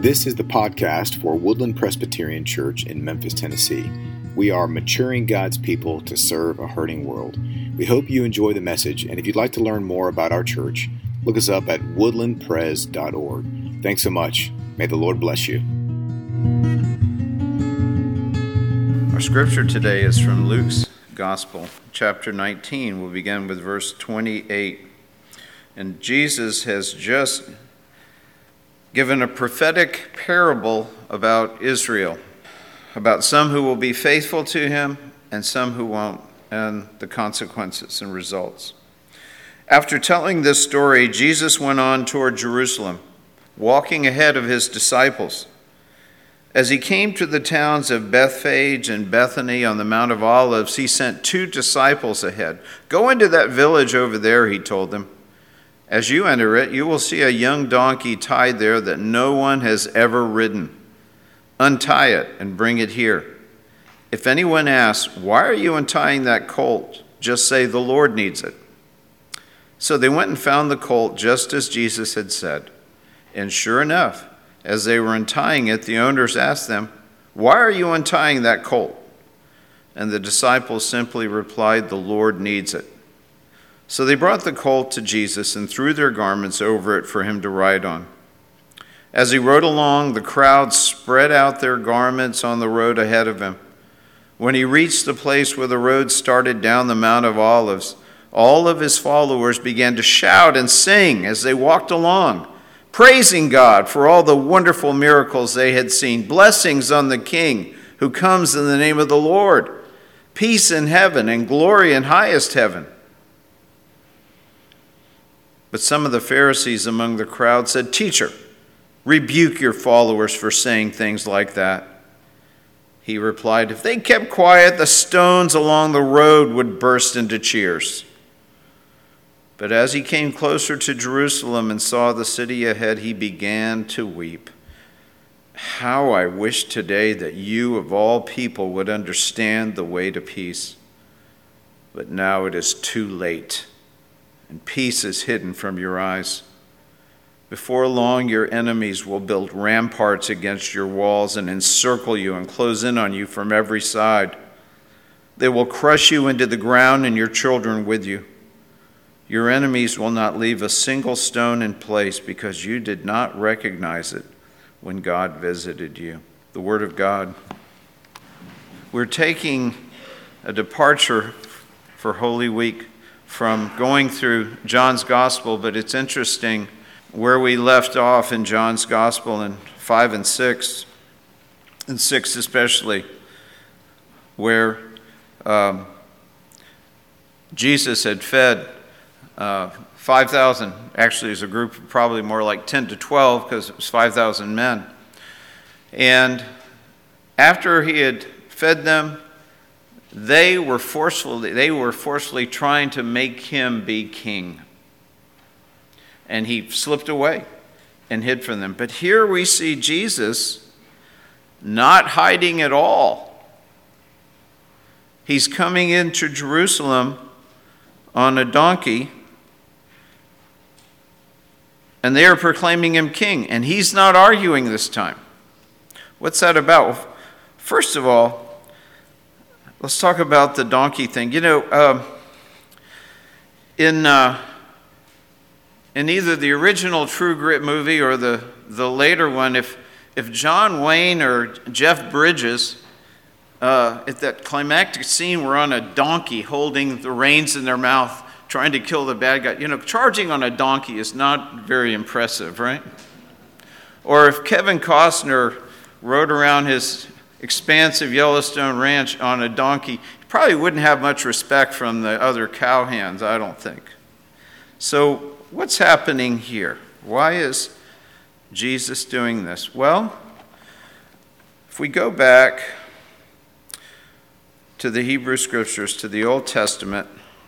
This is the podcast for Woodland Presbyterian Church in Memphis, Tennessee. We are maturing God's people to serve a hurting world. We hope you enjoy the message, and if you'd like to learn more about our church, look us up at woodlandpres.org. Thanks so much. May the Lord bless you. Our scripture today is from Luke's Gospel, chapter 19. We'll begin with verse 28. And Jesus has just given a prophetic parable about Israel, about some who will be faithful to him and some who won't, and the consequences and results. After telling this story, Jesus went on toward Jerusalem, walking ahead of his disciples. As he came to the towns of Bethphage and Bethany on the Mount of Olives, he sent 2 disciples ahead. "Go into that village over there," he told them. "As you enter it, you will see a young donkey tied there that no one has ever ridden. Untie it and bring it here. If anyone asks, 'Why are you untying that colt?' just say, 'The Lord needs it.'" So they went and found the colt just as Jesus had said. And sure enough, as they were untying it, the owners asked them, "Why are you untying that colt?" And the disciples simply replied, "The Lord needs it." So they brought the colt to Jesus and threw their garments over it for him to ride on. As he rode along, the crowd spread out their garments on the road ahead of him. When he reached the place where the road started down the Mount of Olives, all of his followers began to shout and sing as they walked along, praising God for all the wonderful miracles they had seen. "Blessings on the King who comes in the name of the Lord. Peace in heaven and glory in highest heaven." But some of the Pharisees among the crowd said, "Teacher, rebuke your followers for saying things like that." He replied, "If they kept quiet, the stones along the road would burst into cheers." But as he came closer to Jerusalem and saw the city ahead, he began to weep. "How I wish today that you of all people would understand the way to peace. But now it is too late, and peace is hidden from your eyes. Before long, your enemies will build ramparts against your walls and encircle you and close in on you from every side. They will crush you into the ground and your children with you. Your enemies will not leave a single stone in place because you did not recognize it when God visited you." The Word of God. We're taking a departure for Holy Week from going through John's Gospel, but it's interesting where we left off in John's Gospel in 5 and 6, and 6 especially, where Jesus had fed 5,000, actually as a group of probably more like 10 to 12 because it was 5,000 men. And after he had fed them, they were forcefully trying to make him be king. And he slipped away and hid from them. But here we see Jesus not hiding at all. He's coming into Jerusalem on a donkey, and they are proclaiming him king, and he's not arguing this time. What's that about? First of all, let's talk about the donkey thing. You know, in either the original True Grit movie or the later one, if John Wayne or Jeff Bridges, at that climactic scene, were on a donkey holding the reins in their mouth, trying to kill the bad guy, you know, charging on a donkey is not very impressive, right? Or if Kevin Costner rode around his expansive Yellowstone ranch on a donkey, he probably wouldn't have much respect from the other cowhands, I don't think. So what's happening here? Why is Jesus doing this? Well, if we go back to the Hebrew Scriptures, to the Old Testament,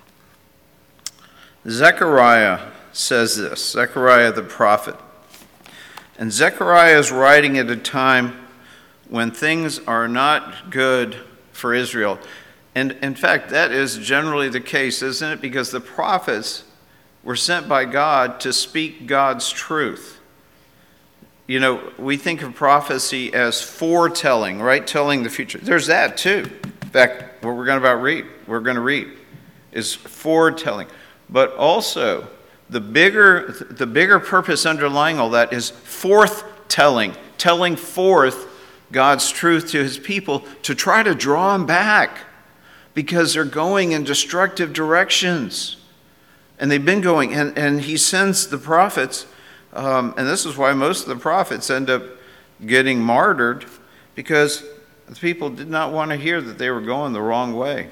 Zechariah says this, Zechariah the prophet. And Zechariah is writing at a time when things are not good for Israel. And in fact, that is generally the case, isn't it? Because the prophets were sent by God to speak God's truth. we think of prophecy as foretelling, right? Telling the future. There's that too. In fact, what we're going to read is foretelling. But also, the bigger purpose underlying all that is forthtelling, telling forth God's truth to his people to try to draw them back because they're going in destructive directions. And they've been going, and he sends the prophets, and this is why most of the prophets end up getting martyred, because the people did not want to hear that they were going the wrong way.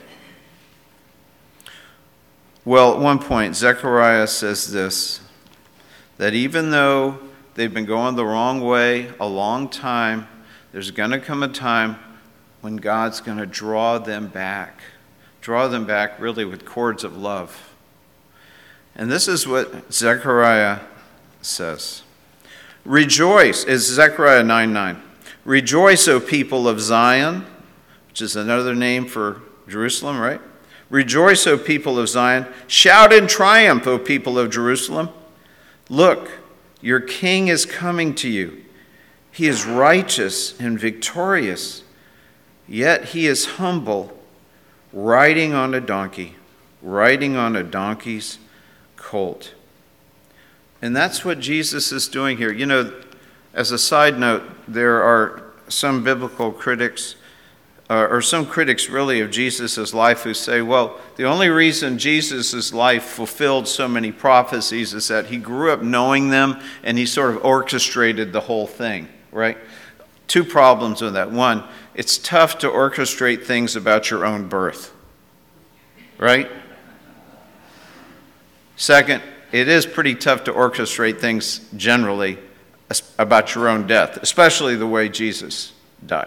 Well, at one point, Zechariah says this, that even though they've been going the wrong way a long time, there's going to come a time when God's going to draw them back really with cords of love. And this is what Zechariah says. Rejoice, is Zechariah 9:9. Rejoice, O people of Zion, which is another name for Jerusalem, right? Rejoice, O people of Zion. Shout in triumph, O people of Jerusalem. Look, your king is coming to you. He is righteous and victorious, yet he is humble, riding on a donkey, riding on a donkey's colt. And that's what Jesus is doing here. As a side note, there are some biblical critics, or some critics really of Jesus' life, who say, well, the only reason Jesus' life fulfilled so many prophecies is that he grew up knowing them and he sort of orchestrated the whole thing, right? Two problems with that. One, it's tough to orchestrate things about your own birth, right? Second, it is pretty tough to orchestrate things generally about your own death, especially the way Jesus died.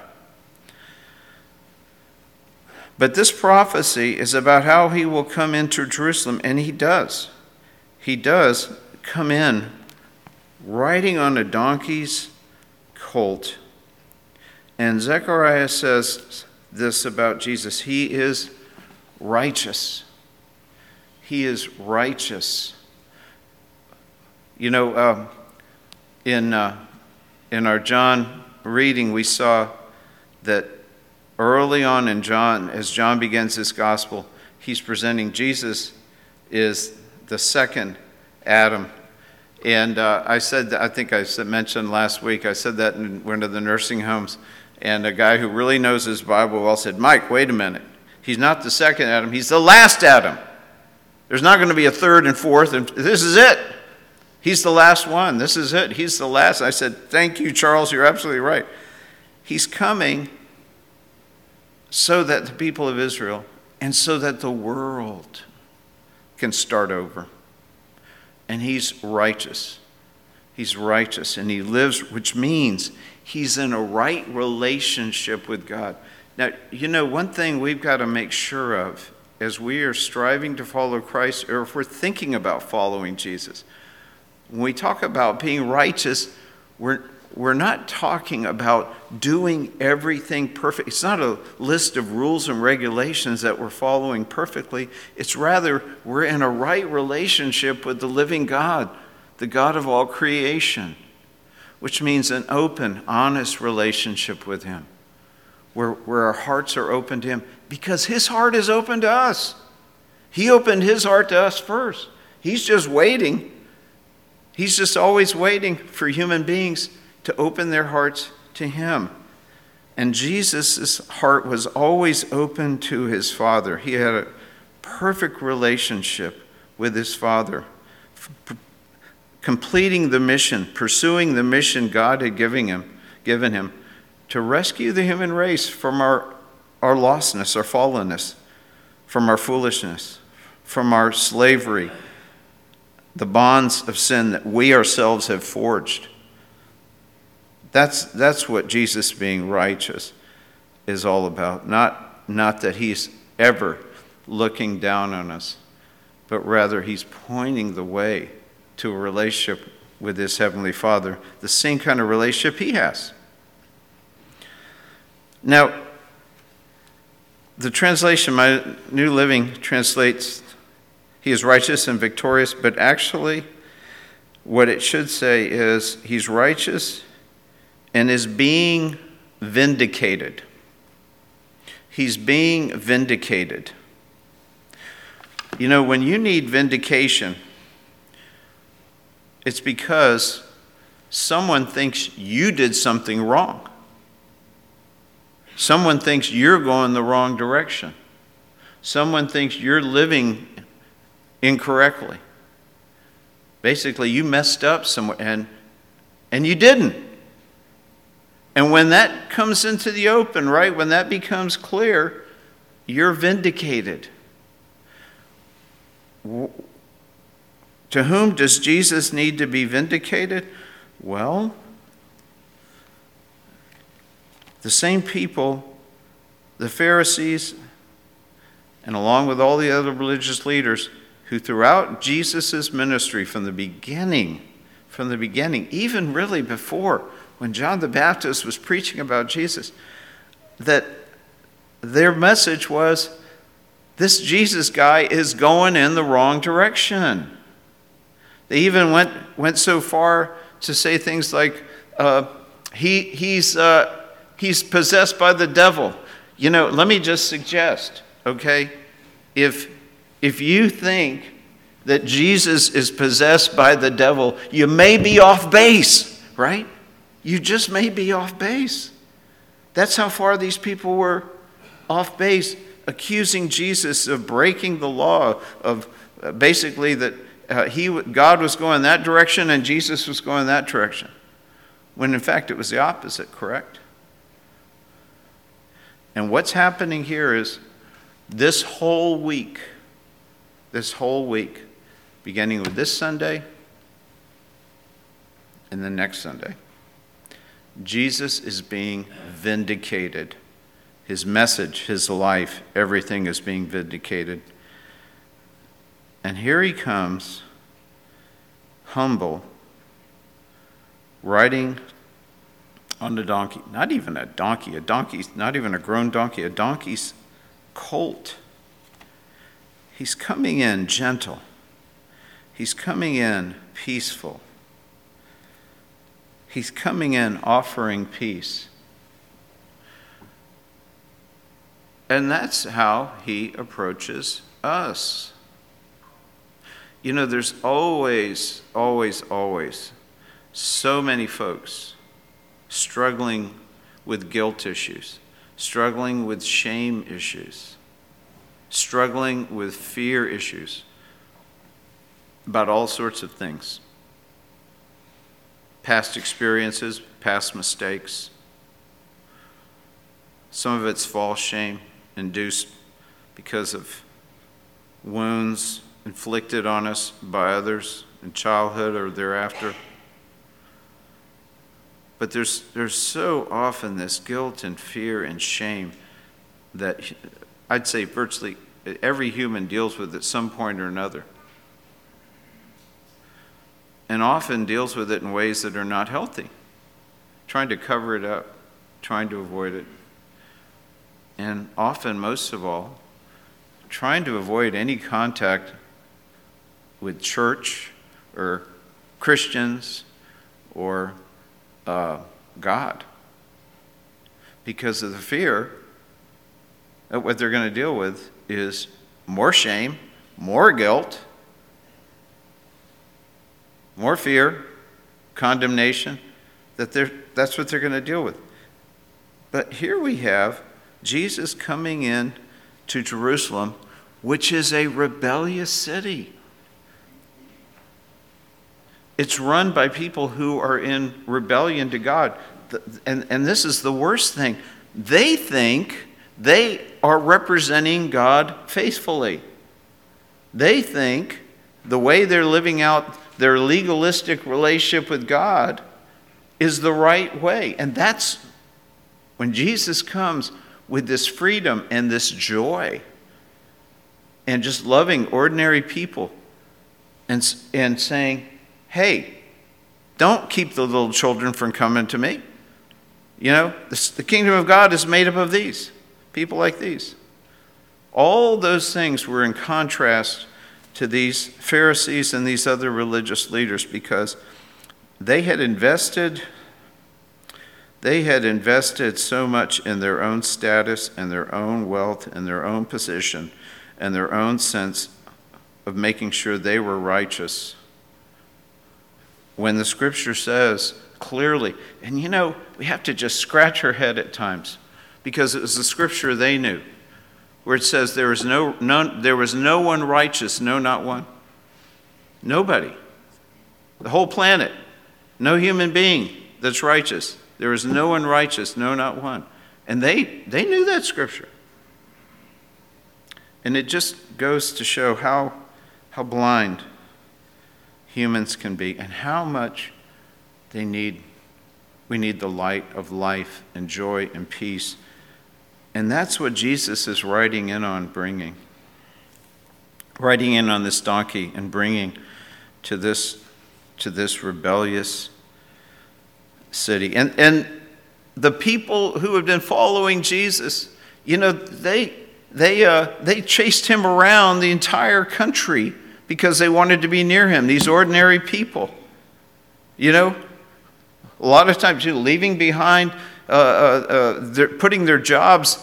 But this prophecy is about how he will come into Jerusalem, and he does. He does come in riding on a donkey's colt. And Zechariah says this about Jesus: he is righteous. He is righteous. In our John reading, we saw that early on in John, as John begins his gospel, he's presenting Jesus is the second Adam. And I think I mentioned last week, I said that in one of the nursing homes, and a guy who really knows his Bible well said, Mike, wait a minute. He's not the second Adam, he's the last Adam. There's not going to be a third and fourth, and this is it. He's the last one. This is it. He's the last. I said, thank you, Charles. You're absolutely right. He's coming so that the people of Israel and so that the world can start over. And he's righteous. He's righteous, and he lives, which means he's in a right relationship with God. Now, one thing we've got to make sure of as we are striving to follow Christ, or if we're thinking about following Jesus, when we talk about being righteous, we're not talking about doing everything perfect. It's not a list of rules and regulations that we're following perfectly. It's rather we're in a right relationship with the living God, the God of all creation, which means an open, honest relationship with him, where our hearts are open to him, because his heart is open to us. He opened his heart to us first. He's just waiting. He's just always waiting for human beings to open their hearts to him. And Jesus' heart was always open to his Father. He had a perfect relationship with his Father, completing the mission, pursuing the mission God had given him to rescue the human race from our lostness, our fallenness, from our foolishness, from our slavery, the bonds of sin that we ourselves have forged. That's what Jesus being righteous is all about. Not that he's ever looking down on us, but rather he's pointing the way to a relationship with his Heavenly Father, the same kind of relationship he has. Now, the translation, my New Living, translates, he is righteous and victorious, but actually what it should say is, he's righteous and is being vindicated. He's being vindicated. You know, when you need vindication, it's because someone thinks you did something wrong. Someone thinks you're going the wrong direction. Someone thinks you're living incorrectly. Basically, you messed up somewhere, and you didn't. And when that comes into the open, right, when that becomes clear, you're vindicated. To whom does Jesus need to be vindicated? Well, the same people, the Pharisees, and along with all the other religious leaders who throughout Jesus' ministry from the beginning, even really before when John the Baptist was preaching about Jesus, that their message was, this Jesus guy is going in the wrong direction. They even went so far to say things like, he's possessed by the devil. You know, let me just suggest, okay, if you think that Jesus is possessed by the devil, you may be off base, right? You just may be off base. That's how far these people were off base, accusing Jesus of breaking the law, of basically that God was going that direction and Jesus was going that direction, when in fact it was the opposite, correct? And what's happening here is this whole week, beginning with this Sunday and the next Sunday, Jesus is being vindicated. His message, his life, everything is being vindicated. And here he comes, humble, riding on a donkey. Not even a donkey. A donkey's not even a grown donkey. A donkey's colt. He's coming in gentle. He's coming in peaceful. He's coming in offering peace. And that's how he approaches us. You know, there's always so many folks struggling with guilt issues, struggling with shame issues, struggling with fear issues about all sorts of things. Past experiences, past mistakes. Some of it's false shame induced because of wounds inflicted on us by others in childhood or thereafter. But there's so often this guilt and fear and shame that I'd say virtually every human deals with at some point or another. And often deals with it in ways that are not healthy, trying to cover it up, trying to avoid it. And often, most of all, trying to avoid any contact with church or Christians or God because of the fear that what they're going to deal with is more shame, more guilt, more fear, condemnation, that's what they're going to deal with. But here we have Jesus coming in to Jerusalem, which is a rebellious city. It's run by people who are in rebellion to God. And this is the worst thing. They think they are representing God faithfully. They think the way they're living out their legalistic relationship with God is the right way. And that's when Jesus comes with this freedom and this joy and just loving ordinary people and saying, hey, don't keep the little children from coming to me. You know, the kingdom of God is made up of these, people like these. All those things were in contrast to these Pharisees and these other religious leaders because they had invested They had invested so much in their own status and their own wealth and their own position and their own sense of making sure they were righteous. When the scripture says clearly, and we have to just scratch our head at times because it was the scripture they knew, where it says there was no one righteous, no, not one. Nobody. The whole planet. No human being that's righteous. There is no one righteous, no, not one. And they knew that scripture. And it just goes to show how blind humans can be and how much we need the light of life and joy and peace. And that's what Jesus is riding in on bringing. Riding in on this donkey and bringing to this rebellious city. And the people who have been following Jesus, they chased him around the entire country because they wanted to be near him, these ordinary people. A lot of times, leaving behind, they're putting their jobs,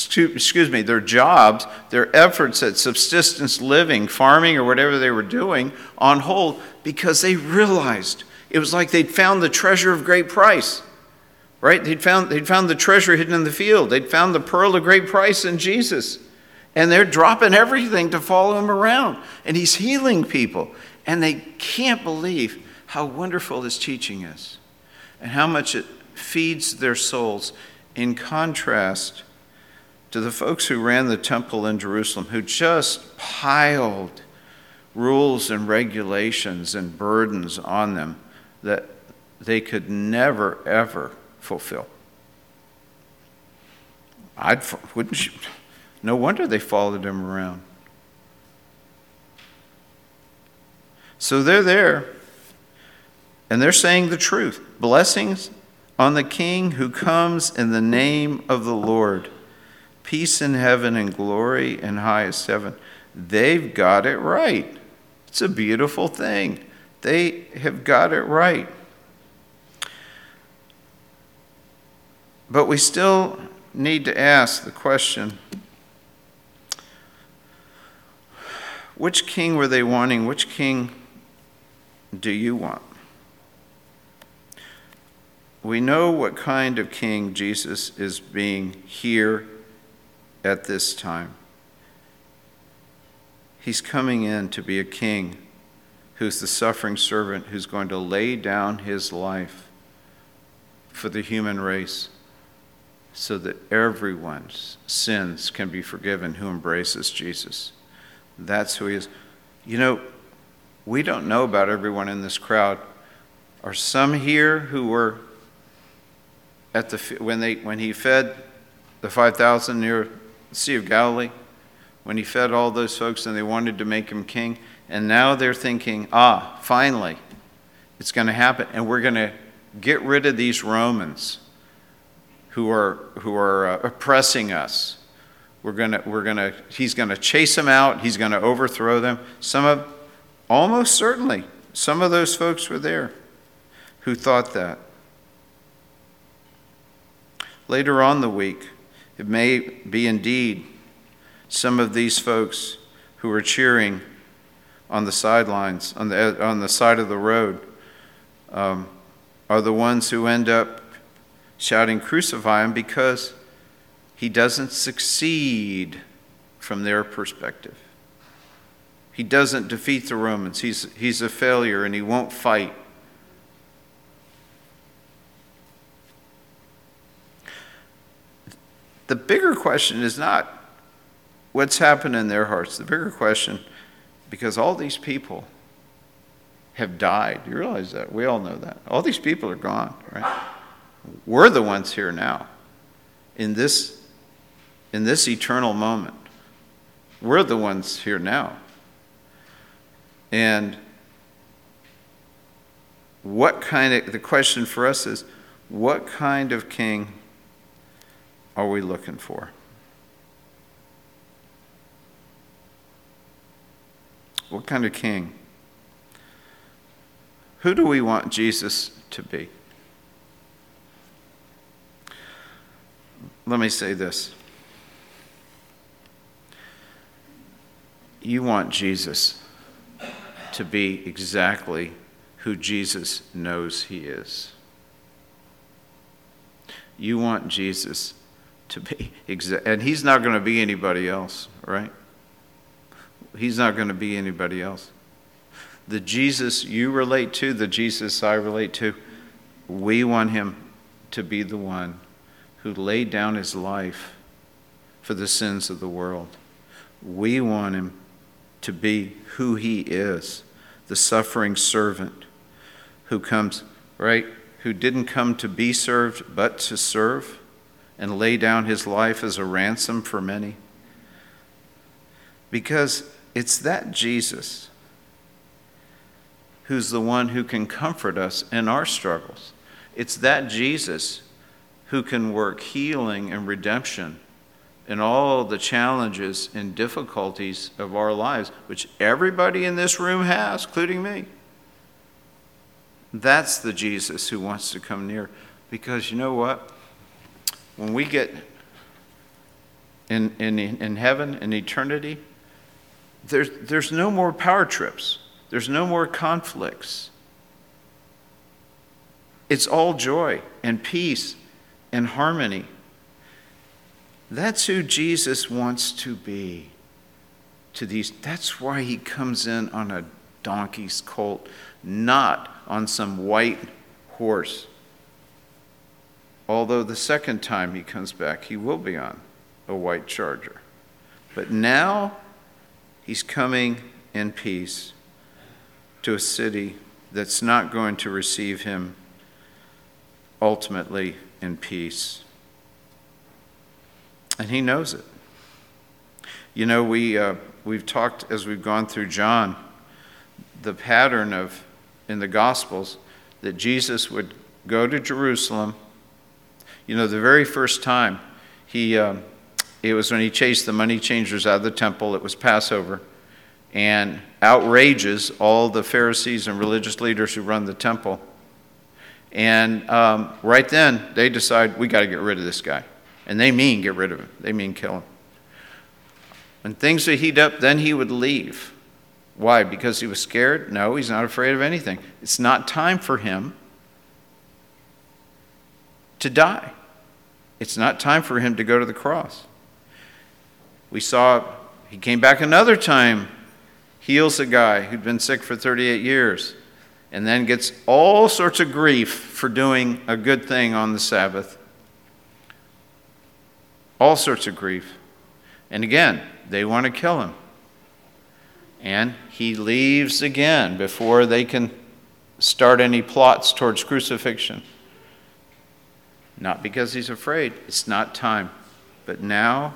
their efforts at subsistence living, farming or whatever they were doing on hold because they realized it was like they'd found the treasure of great price, right? They'd found the treasure hidden in the field. They'd found the pearl of great price in Jesus. And they're dropping everything to follow him around. And he's healing people. And they can't believe how wonderful his teaching is and how much it feeds their souls, in contrast to the folks who ran the temple in Jerusalem, who just piled rules and regulations and burdens on them that they could never, ever fulfill. No wonder they followed him around. So they're there, and they're saying the truth. Blessings on the King who comes in the name of the Lord. Peace in heaven and glory in highest heaven. They've got it right. It's a beautiful thing. They have got it right. But we still need to ask the question, which king were they wanting? Which king do you want? We know what kind of king Jesus is being here at this time. He's coming in to be a king who's the suffering servant who's going to lay down his life for the human race so that everyone's sins can be forgiven who embraces Jesus. That's who he is. We don't know about everyone in this crowd. Are some here who were at when he fed the 5,000 near the Sea of Galilee? When he fed all those folks and they wanted to make him king? And now they're thinking, finally, it's going to happen. And we're going to get rid of these Romans who are oppressing us. He's going to chase them out. He's going to overthrow them. Almost certainly, some of those folks were there who thought that. Later on the week, it may be indeed some of these folks who are cheering on the sidelines, on the side of the road, are the ones who end up shouting, "Crucify him," because he doesn't succeed from their perspective. He doesn't defeat the Romans. He's a failure and he won't fight. The bigger question is not what's happened in their hearts. The bigger question, because all these people have died. You realize that? We all know that. All these people are gone, right? We're the ones here now. In this eternal moment. We're the ones here now. And the question for us is, what kind of king are we looking for? What kind of king? Who do we want Jesus to be? let me say this. You want Jesus to be exactly who Jesus knows he is. You want Jesus to be and he's not going to be anybody else, right? He's not going to be anybody else. The Jesus you relate to, the Jesus I relate to, we want him to be the one who laid down his life for the sins of the world. We want him to be who he is, the suffering servant who comes, right? Who didn't come to be served, but to serve and lay down his life as a ransom for many. Because it's that Jesus who's the one who can comfort us in our struggles. It's that Jesus who can work healing and redemption in all the challenges and difficulties of our lives, which everybody in this room has, including me. That's the Jesus who wants to come near. Because you know what? When we get in heaven, in eternity, there's no more power trips. There's no more conflicts. It's all joy and peace and harmony. That's who Jesus wants to be to these. That's why he comes in on a donkey's colt, not on some white horse. Although the second time he comes back, he will be on a white charger. But now he's coming in peace to a city that's not going to receive him ultimately in peace. And he knows it. You know, we've talked as we've gone through John, the pattern of in the Gospels that Jesus would go to Jerusalem. You know, the very first time it was when he chased the money changers out of the temple. It was Passover, and outrages all the Pharisees and religious leaders who run the temple. And right then they decide we got to get rid of this guy. And they mean get rid of him. They mean kill him. When things would heat up, then he would leave. Why? Because he was scared? No, he's not afraid of anything. It's not time for him to die. It's not time for him to go to the cross. We saw he came back another time, heals a guy who'd been sick for 38 years, and then gets all sorts of grief for doing a good thing on the Sabbath. All sorts of grief. And again, they want to kill him. And he leaves again before they can start any plots towards crucifixion. Not because he's afraid. It's not time. But now,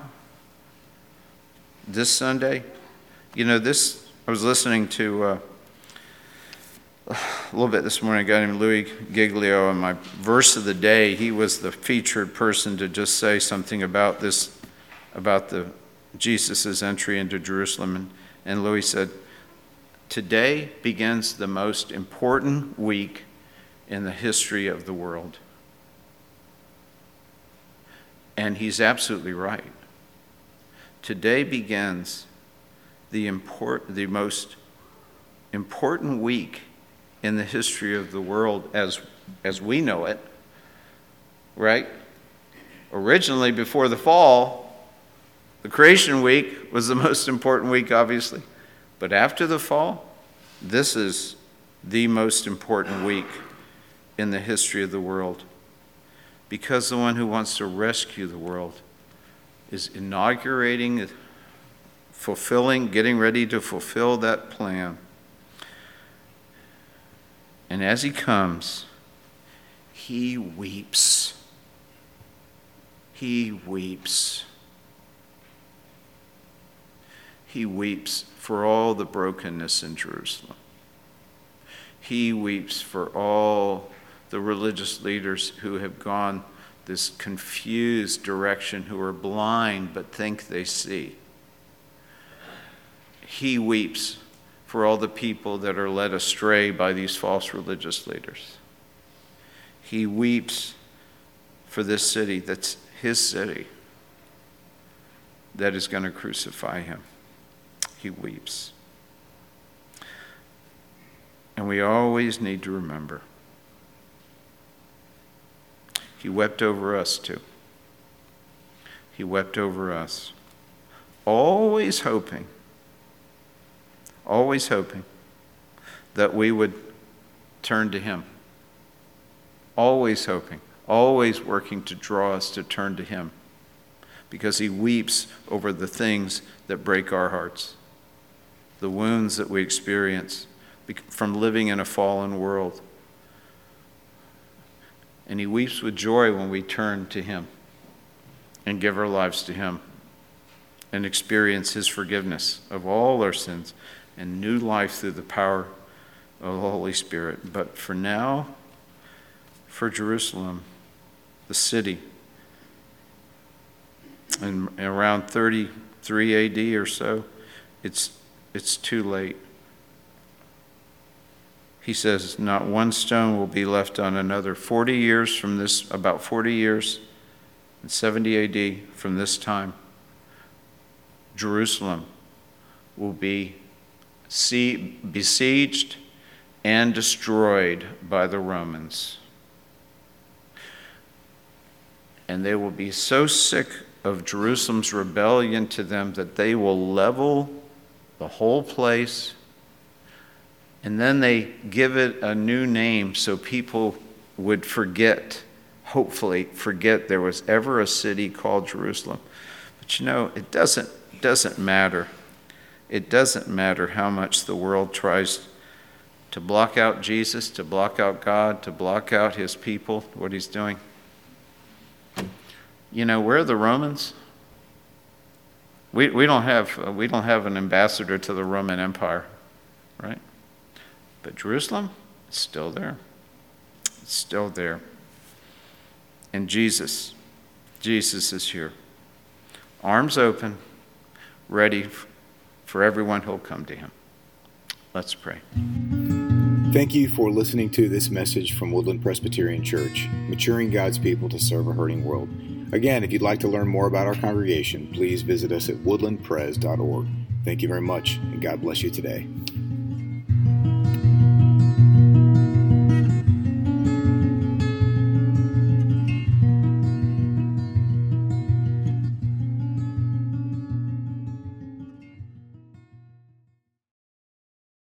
this Sunday, you know, I was listening to a little bit this morning, a guy named Louis Giglio, and my verse of the day, he was the featured person to just say something about this, about the Jesus' entry into Jerusalem. And Louis said, today begins the most important week in the history of the world. And he's absolutely right. Today begins the most important week in the history of the world as we know it, right? Originally, before the fall, the creation week was the most important week, obviously. But after the fall, this is the most important week in the history of the world. Because the one who wants to rescue the world is inaugurating, getting ready to fulfill that plan. And as he comes, he weeps. He weeps. He weeps for all the brokenness in Jerusalem. He weeps for all the religious leaders who have gone this confused direction, who are blind but think they see. He weeps for all the people that are led astray by these false religious leaders. He weeps for this city that's his city that is going to crucify him. He weeps. And we always need to remember, he wept over us too. He wept over us. Always hoping that we would turn to him. Always hoping, always working to draw us to turn to him, because he weeps over the things that break our hearts, the wounds that we experience from living in a fallen world. And he weeps with joy when we turn to him and give our lives to him and experience his forgiveness of all our sins and new life through the power of the Holy Spirit. But for now, for Jerusalem, the city, in around 33 AD or so, it's too late. He says, not one stone will be left on another. 40 years from this, about 40 years, in 70 AD from this time, Jerusalem will be besieged and destroyed by the Romans. And they will be so sick of Jerusalem's rebellion to them that they will level the whole place, and then they give it a new name so people would forget, hopefully forget there was ever a city called Jerusalem. But you know, it doesn't matter. It doesn't matter how much the world tries to block out Jesus, to block out God, to block out his people, what he's doing. You know, we're the Romans. We don't have an ambassador to the Roman Empire, right? But Jerusalem is still there. It's still there. And Jesus is here. Arms open, ready for everyone who'll come to him. Let's pray. Thank you for listening to this message from Woodland Presbyterian Church, maturing God's people to serve a hurting world. Again, if you'd like to learn more about our congregation, please visit us at woodlandpres.org. Thank you very much, and God bless you today.